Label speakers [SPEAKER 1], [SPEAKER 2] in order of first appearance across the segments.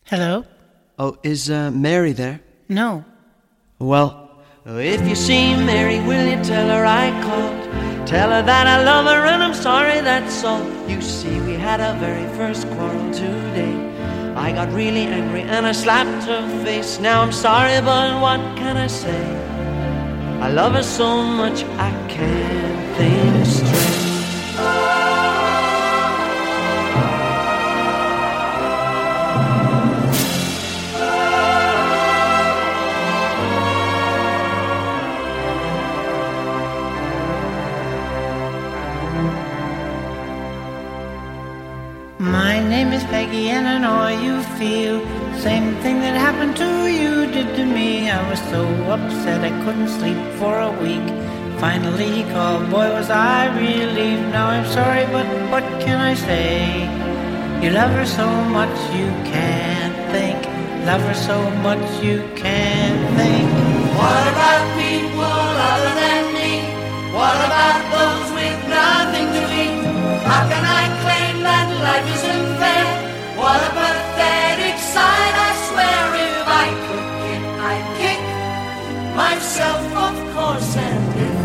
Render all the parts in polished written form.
[SPEAKER 1] Hello?
[SPEAKER 2] Oh, is Mary there?
[SPEAKER 1] No.
[SPEAKER 2] Well, if you see Mary, will you tell her I called? Tell her that I love her and I'm sorry, that's all. You see, we had our very first quarrel today. I got really angry and I slapped her face. Now I'm sorry, but what can I say? I love her so much I can't think straight.
[SPEAKER 1] My name is Peggy and I know how you feel. Same thing that happened to you did to me. I was so upset I couldn't sleep for a week. Finally he called, boy was I relieved. Now I'm sorry, but what can I say? You love her so much you can't think. Love her so much you can't think.
[SPEAKER 3] What about people other than me? What about those with nothing to eat? How can I claim that life isn't fair? What a pathetic sight, I swear. If I could kick, I'd kick myself, of course, and live.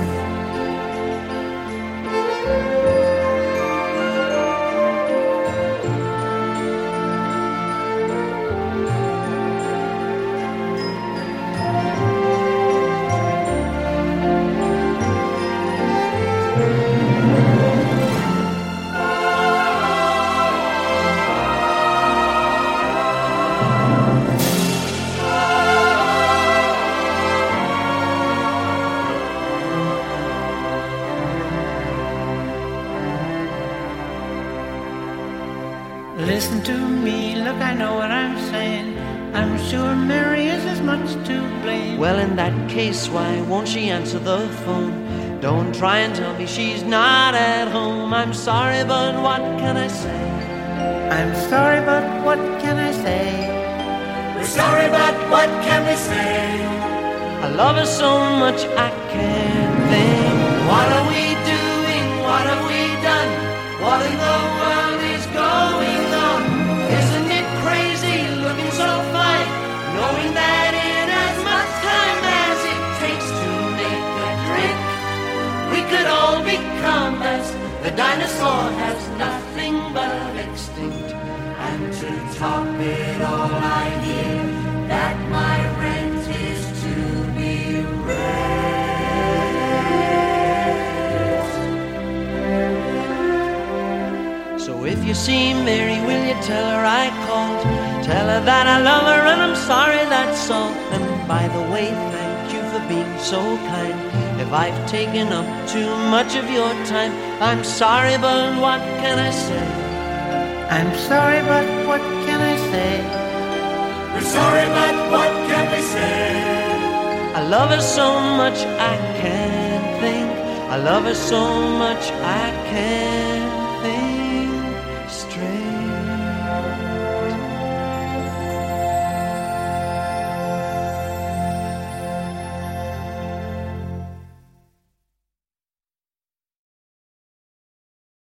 [SPEAKER 1] Listen to me, look, I know what I'm saying. I'm sure Mary is as much to blame.
[SPEAKER 2] Well, in that case, why won't she answer the phone? Don't try and tell me she's not at home. I'm sorry, but what can I say?
[SPEAKER 1] I'm sorry, but what can I say?
[SPEAKER 3] We're sorry, but what can we say?
[SPEAKER 2] I love her so much I can't think.
[SPEAKER 3] What are we doing? What have we done? What in the world is going on? Isn't it crazy looking so fine, knowing that in as much time as it takes to make a drink, we could all become as the dinosaur has nothing but extinct. And to top it all, I hear that my rent is to be raised.
[SPEAKER 2] So if you see Mary, will you tell her I called? Tell her that I love her and I'm sorry, that's all. And by the way, thank you for being so kind. If I've taken up too much of your time, I'm sorry, but what can I say?
[SPEAKER 1] I'm sorry, but what can I say?
[SPEAKER 3] We're sorry, but what can we say?
[SPEAKER 2] I love her so much I can't think. I love her so much I can't